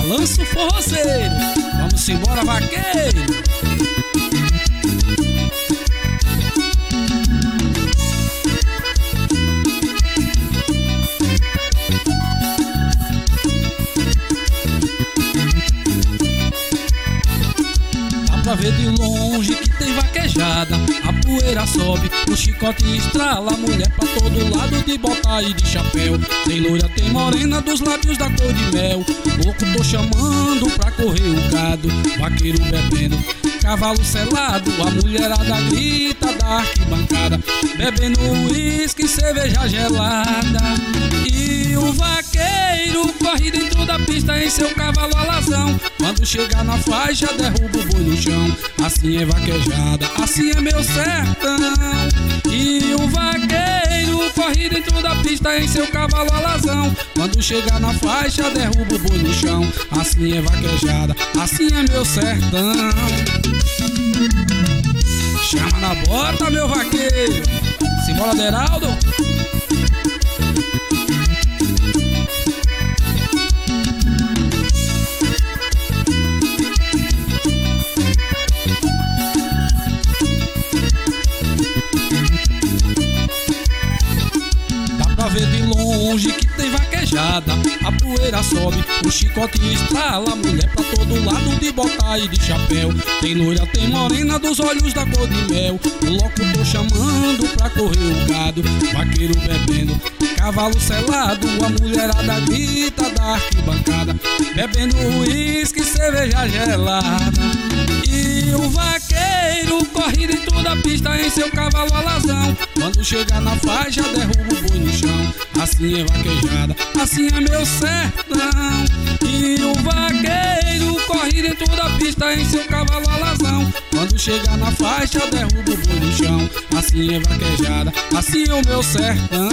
balanço forrozeiro. Vamos embora, vaqueiro. Pra ver de longe que tem vaquejada, a poeira sobe, o chicote estrala, mulher pra todo lado de bota e de chapéu. Tem loira, tem morena, dos lábios da cor de mel. Louco tô chamando pra correr o gado, vaqueiro bebendo, cavalo selado, a mulherada grita da arquibancada, bebendo uísque, cerveja gelada. E o vaqueiro corre dentro da pista em seu cavalo alazão. Quando chegar na faixa, derruba o boi no chão. Assim é vaquejada, assim é meu sertão. E o vaqueiro corre dentro da pista em seu cavalo alazão. Quando chegar na faixa, derruba o boi no chão. Assim é vaquejada, assim é meu sertão. Chama na bota, meu vaqueiro. Simbora, Deraldo. Pra ver de longe que tem vaquejada, a poeira sobe, o chicote estrala, mulher pra todo lado de bota e de chapéu. Tem loira, tem morena, dos olhos da cor de mel. O louco tô chamando pra correr o gado, vaqueiro bebendo, cavalo selado, a mulherada grita da arquibancada, bebendo uísque, cerveja gelada. E o vaqueiro corre dentro da pista em seu cavalo alazão. Quando chegar na faixa, derruba o boi no chão. Assim é vaquejada, assim é meu sertão. E o vaqueiro corre dentro da pista em seu cavalo alazão. Quando chegar na faixa, derruba o boi no chão. Assim é vaquejada, assim é o meu sertão.